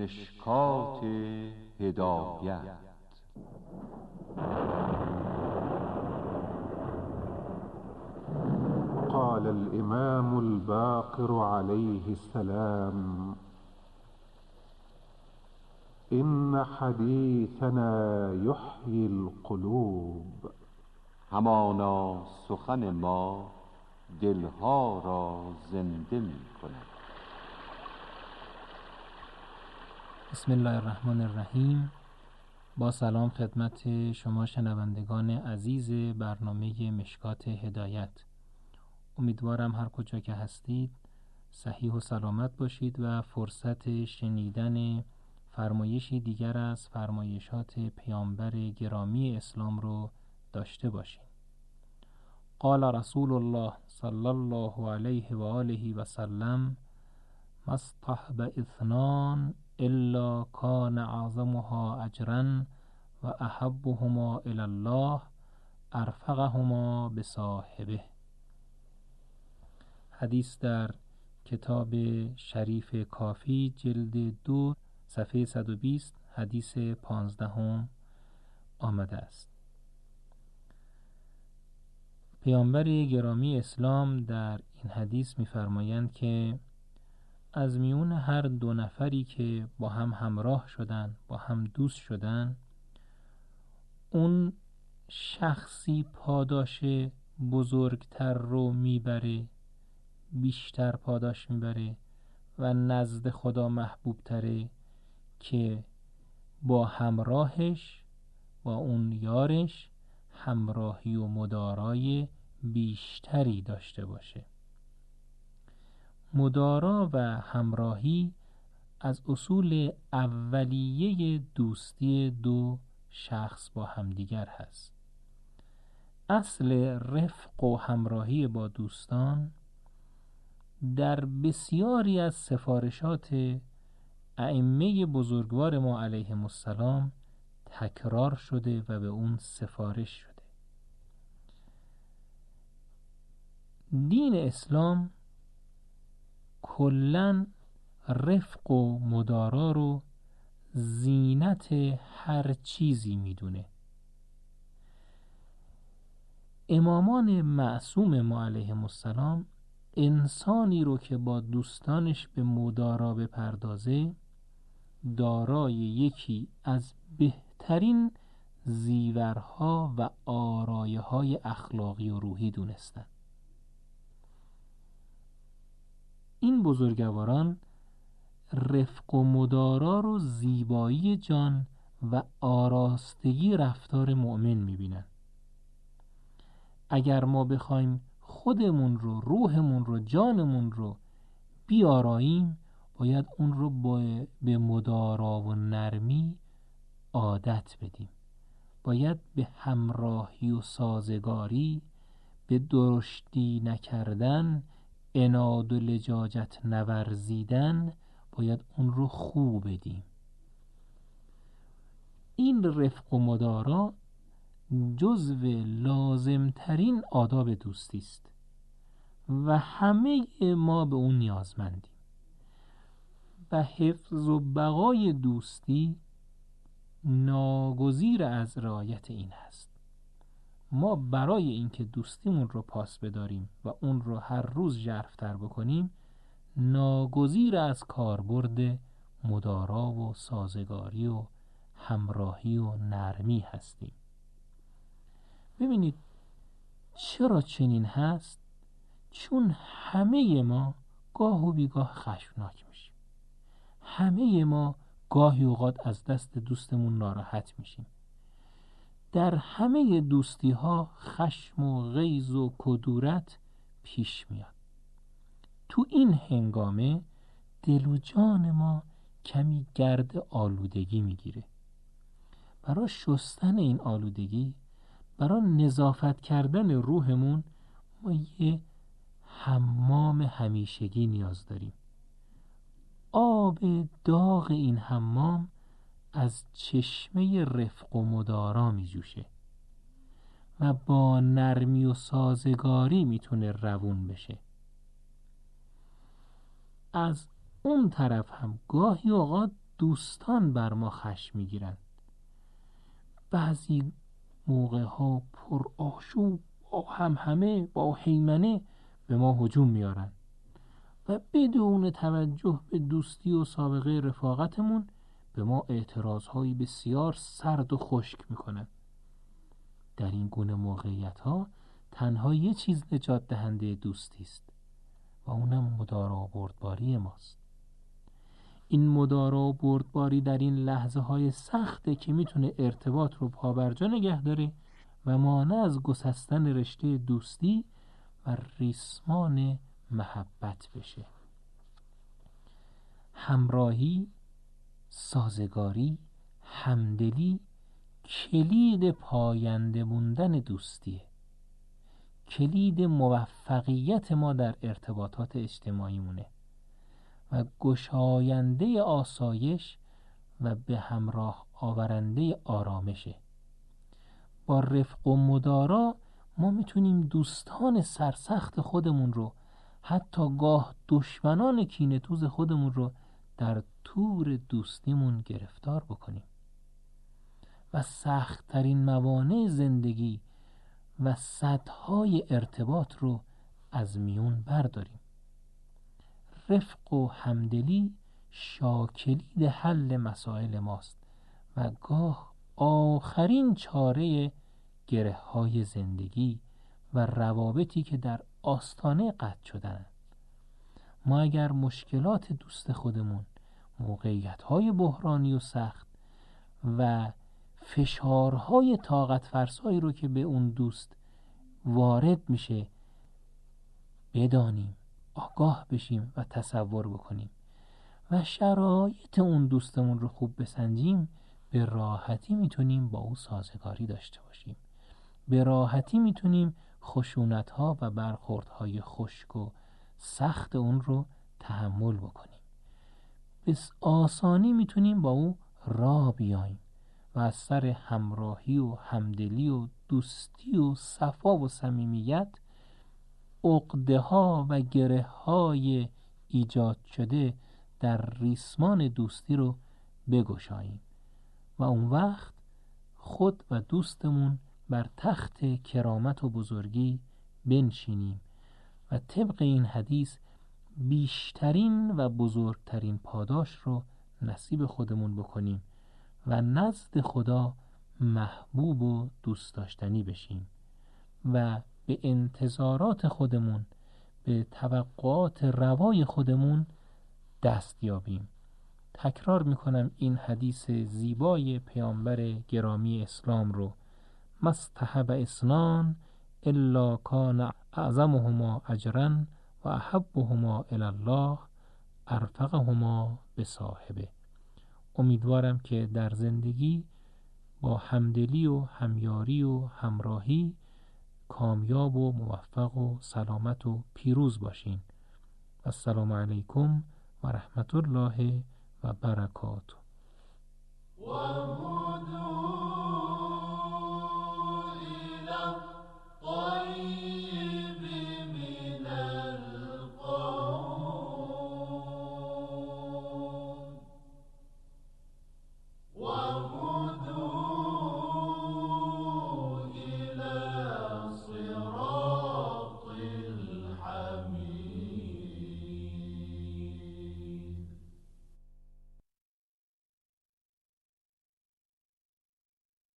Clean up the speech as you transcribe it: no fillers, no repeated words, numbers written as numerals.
مشکات هدایت. قال الإمام الباقر عليه السلام: إن حديثنا يحيي القلوب. همانا سخن ما دلها را زنده می کند. بسم الله الرحمن الرحیم. با سلام خدمت شما شنوندگان عزیز برنامه مشکات هدایت. امیدوارم هر کجا که هستید صحیح و سلامت باشید و فرصت شنیدن فرمایشی دیگر از فرمایشات پیامبر گرامی اسلام رو داشته باشید. قال رسول الله صلی الله علیه و آله و سلم: ما اصطحب اثنان الا کان اعظمها اجرا و احبهما الی الله ارفقهما بصاحبه. حدیث در کتاب شریف کافی جلد 2 صفحه 120 حدیث 15 آمده است. پیامبر گرامی اسلام در این حدیث می‌فرمایند که از میون هر دو نفری که با هم همراه شدن، با هم دوست شدن، اون شخصی پاداش بزرگتر رو میبره، بیشتر پاداش میبره و نزد خدا محبوب تره که با همراهش، با اون یارش همراهی و مدارای بیشتری داشته باشه. مدارا و همراهی از اصول اولیه دوستی دو شخص با همدیگر هست. اصل رفق و همراهی با دوستان در بسیاری از سفارشات ائمه بزرگوار ما علیهم السلام تکرار شده و به اون سفارش شده. دین اسلام کلن رفق و مدارا رو زینت هر چیزی میدونه. امامان معصوم ما علیهم السلام انسانی رو که با دوستانش به مدارا بپردازه دارای یکی از بهترین زیورها و آرایه‌های اخلاقی و روحی دونستند. این بزرگواران رفق و مدارا رو زیبایی جان و آراستگی رفتار مؤمن می‌بینن. اگر ما بخوایم خودمون رو، روحمون رو، جانمون رو بیاراییم، باید اون رو به مدارا و نرمی عادت بدیم. باید به همراهی و سازگاری، به درشتی نکردن، عناد و لجاجت نورزیدن، باید اون رو خوب بدیم. این رفق و مدارا جزو لازمترین آداب دوستی است و همه ما به اون نیازمندیم. و حفظ و بقای دوستی ناگزیر از رعایت این هست. ما برای اینکه دوستیمون رو پاس بداریم و اون رو هر روز ژرف‌تر بکنیم ناگزیر از کاربرد مدارا و سازگاری و همراهی و نرمی هستیم. ببینید چرا چنین هست؟ چون همه ما گاه و بیگاه خشمناک میشیم. همه ما گاهی اوقات از دست دوستمون ناراحت میشیم. در همه دوستی ها خشم و غیظ و کدورت پیش میاد. تو این هنگامه دل و جان ما کمی گرد آلودگی میگیره. برای شستن این آلودگی، برای نظافت کردن روحمون، ما یه حمام همیشگی نیاز داریم. آب داغ این حمام از چشمه رفق و مدارا می جوشه و با نرمی و سازگاری میتونه روون بشه. از اون طرف هم گاهی اوقات دوستان بر ما خشم میگیرند. بعضی موقع ها پر آشوب با همهمه با هیمنه به ما هجوم میارن و بدون توجه به دوستی و سابقه رفاقتمون به ما اعتراضهایی بسیار سرد و خشک میکنن. در این گونه موقعیت ها تنها یه چیز نجات دهنده دوستی است و اونم مدارا بردباری ماست. این مدارا و بردباری در این لحظه های سخته که میتونه ارتباط رو پابرجا نگه داره و مانع از گسستن رشته دوستی و ریسمان محبت بشه. همراهی، سازگاری، همدلی کلید پاینده موندن دوستیه. کلید موفقیت ما در ارتباطات اجتماعی مونه و گشاینده آسایش و به همراه آورنده آرامشه. با رفق و مدارا ما میتونیم دوستان سرسخت خودمون رو، حتی گاه دشمنان کینه‌توز خودمون رو در تور دوستیمون گرفتار بکنیم و سخت‌ترین موانع زندگی و سدهای ارتباط رو از میون برداریم. رفق و همدلی شاکلید حل مسائل ماست و گاه آخرین چاره گره های زندگی و روابطی که در آستانه قطع شدن. ما اگر مشکلات دوست خودمون، موقعیت های بحرانی و سخت و فشارهای طاقت فرسایی رو که به اون دوست وارد میشه بدانیم، آگاه بشیم و تصور بکنیم و شرایط اون دوستمون رو خوب بسنجیم، به راحتی میتونیم با او سازگاری داشته باشیم. به راحتی میتونیم خشونت‌ها و برخوردهای خشک و سخت اون رو تحمل بکنیم. به آسانی میتونیم با او راه بیاییم و از سر همراهی و همدلی و دوستی و صفا و صمیمیت عقده‌ها و گره‌های ایجاد شده در ریسمان دوستی رو بگشاییم و اون وقت خود و دوستمون بر تخت کرامت و بزرگی بنشینیم و طبق این حدیث بیشترین و بزرگترین پاداش رو نصیب خودمون بکنیم و نزد خدا محبوب و دوست داشتنی بشیم و به انتظارات خودمون، به توقعات روای خودمون دست یابیم. تکرار میکنم این حدیث زیبای پیامبر گرامی اسلام رو: مستحب اسنان الا کان اعظمهما اجرا و احبهما الی الله ارفقهما به صاحبه. امیدوارم که در زندگی با همدلی و همیاری و همراهی کامیاب و موفق و سلامت و پیروز باشین. السلام علیکم و رحمت الله و برکاته.